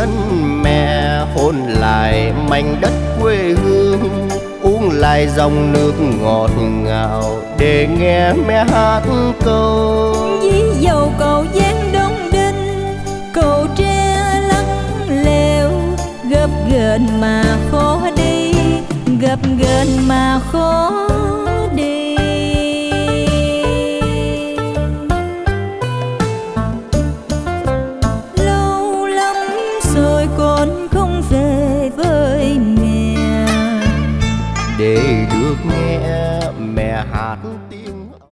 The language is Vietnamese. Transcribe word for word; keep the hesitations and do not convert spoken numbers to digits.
thân mẹ, hôn lại mảnh đất quê hương, uống lại dòng nước ngọt ngào để nghe mẹ hát câu. Ví dầu cầu Giang Đông Đinh, cầu tre lắng lèo, gấp ghềnh mà khó đi, gấp ghềnh mà khó đi.